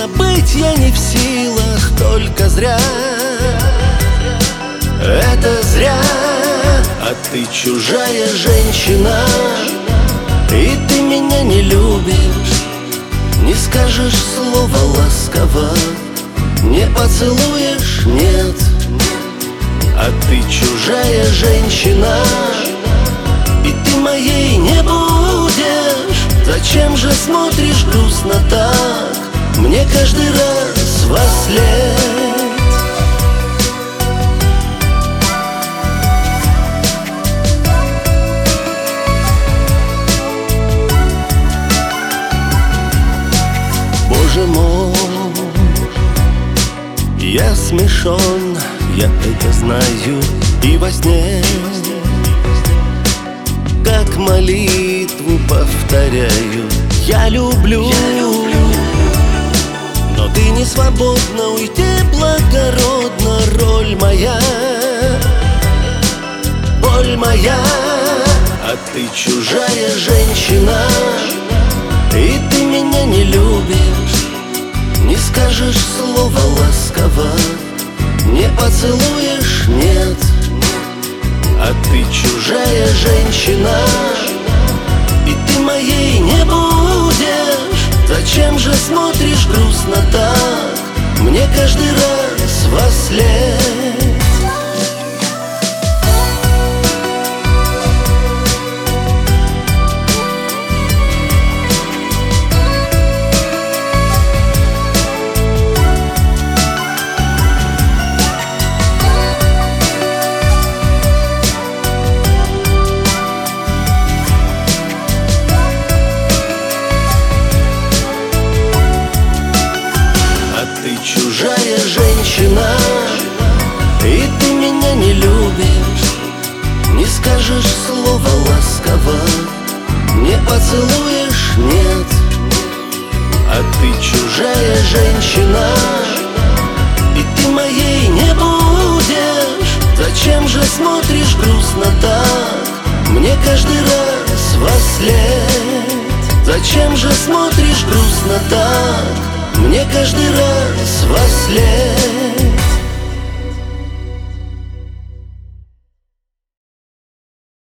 забыть я не в силах, только зря. Это зря. А ты чужая женщина, и ты меня не любишь. Не скажешь слова ласково, не поцелуешь, нет. А ты чужая женщина, и ты моей не будешь. Зачем же смотришь грустно так мне каждый раз вослед? Боже мой, я смешон, я это знаю, и во сне как молитву повторяю: я люблю, но ты не свободна уйти благородно. Роль моя, боль моя. А ты чужая женщина, и ты меня не любишь. Не скажешь слова ласково, не поцелуешь, нет. А ты чужая женщина, и ты моей не будешь. Зачем же смотришь грустно так мне каждый раз вослед? Чужая женщина, и ты меня не любишь. Не скажешь слова ласково, не поцелуешь, нет. А ты чужая женщина, и ты моей не будешь. Зачем же смотришь грустно так мне каждый раз вослед? Зачем же смотришь грустно так мне каждый раз вослед?